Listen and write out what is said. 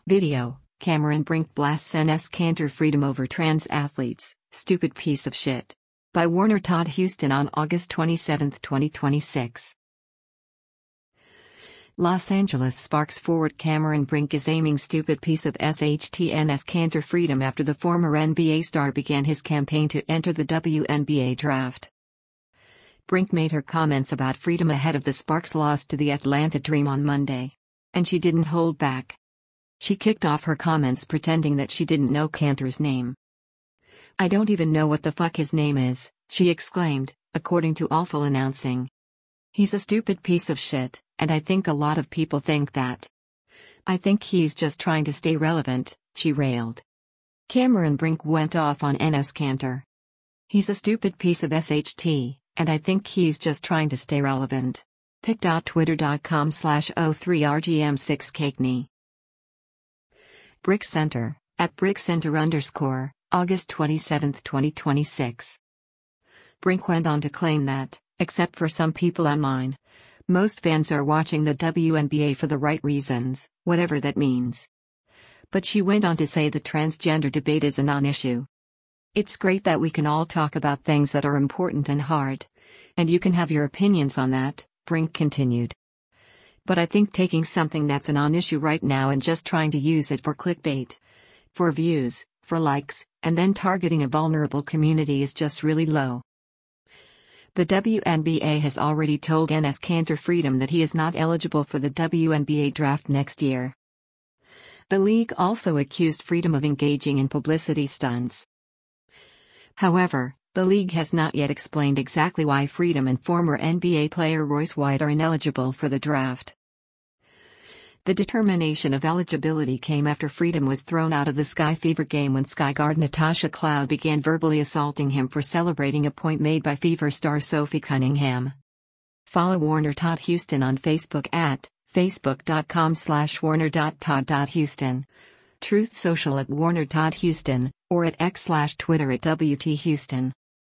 Video, Cameron Brink blasts Enes Kanter freedom over trans athletes, stupid piece of shit. By Warner Todd Houston on August 27, 2026. Los Angeles Sparks forward Cameron Brink is aiming stupid piece of SHT Enes Kanter freedom after the former NBA star began his campaign to enter the WNBA draft. Brink made her comments about freedom ahead of the Sparks' loss to the Atlanta Dream on Monday. And she didn't hold back. She kicked off her comments pretending that she didn't know Kanter's name. "I don't even know what the fuck his name is," she exclaimed, according to Awful announcing. "He's a stupid piece of shit, and I think a lot of people think that. I think he's just trying to stay relevant," she railed. Cameron Brink went off on Enes Kanter. "He's a stupid piece of SHT, and I think he's just trying to stay relevant." pic.twitter.com/03rgm6cakeney. Brick Center, @BrickCenter_, August 27, 2026. Brink went on to claim that, except for some people online, most fans are watching the WNBA for the right reasons, whatever that means. But she went on to say the transgender debate is a non-issue. "It's great that we can all talk about things that are important and hard. And you can have your opinions on that," Brink continued. "But I think taking something that's a non-issue right now and just trying to use it for clickbait, for views, for likes, and then targeting a vulnerable community is just really low." The WNBA has already told Enes Kanter freedom that he is not eligible for the WNBA draft next year. The league also accused freedom of engaging in publicity stunts. However, the league has not yet explained exactly why freedom and former NBA player Royce White are ineligible for the draft. The determination of eligibility came after freedom was thrown out of the Sky Fever game when Sky guard Natasha Cloud began verbally assaulting him for celebrating a point made by Fever star Sophie Cunningham. Follow Warner Todd Houston on Facebook at facebook.com/warner.todd.houston, Truth Social @Warner Todd Houston, or at X/Twitter @WT Houston.